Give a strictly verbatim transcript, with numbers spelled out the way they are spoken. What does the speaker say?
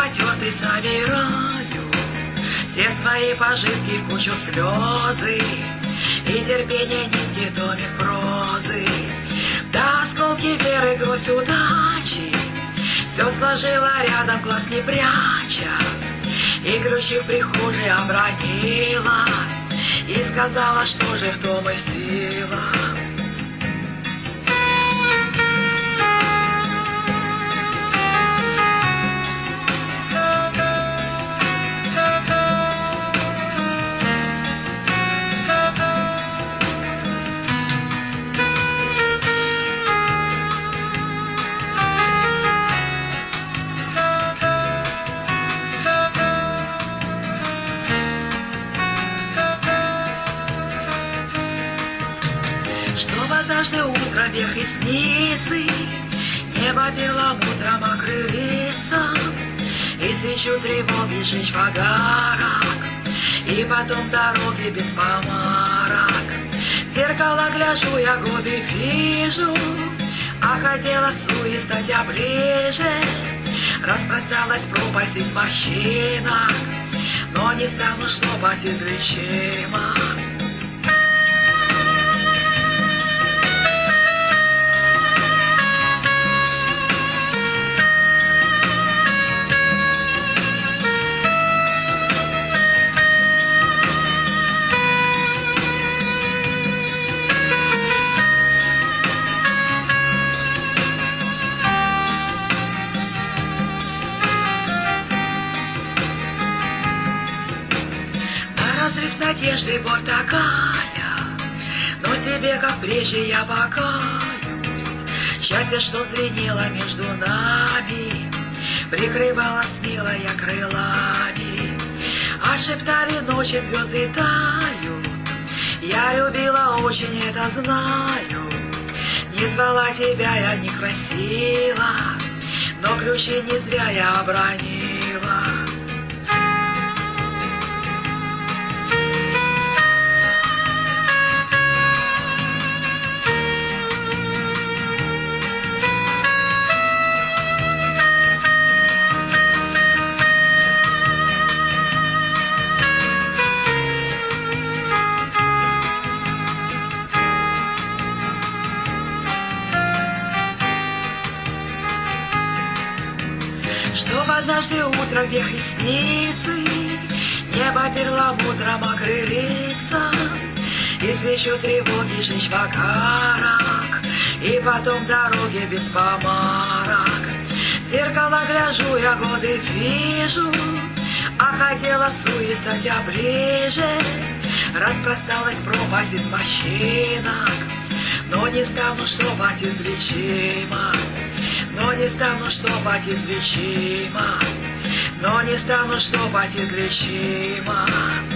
потертый собираю все свои пожитки в кучу слезы и терпение нитки томик прозы. Да осколки веры, гроздь удачи все сложила рядом, глаз не пряча, и ключи в прихожей обронила и сказала, что же в том и сила. Однажды утром вверх ресницы, небо перламутром окрылится, и свечу тревоги жечь в огарок, и потом дороги без помарок. В зеркало гляжу, я годы вижу, а хотела суе стать я ближе. Распросталась пропасть из морщинок, но не стану шлопать излечимо. Разрыв надежды боль такая, но себе, как прежде, я покаюсь. Счастье, что звенело между нами, прикрывало смело я крылами. А шептали ночи, звезды тают, я любила очень, это знаю. Не звала тебя, я не красила, но ключи не зря я обронила. Чтоб однажды утром вверх ресницы, небо перламутром окрылится, и свечу тревоги жечь в огарок, и потом дороги без помарок. В зеркало гляжу, я годы вижу, а хотела суе стать я ближе. Распросталась пропасть из морщинок, но не стану шлопать излечимо. Но не стану шлопать излечимо, но не стану шлопать излечимо.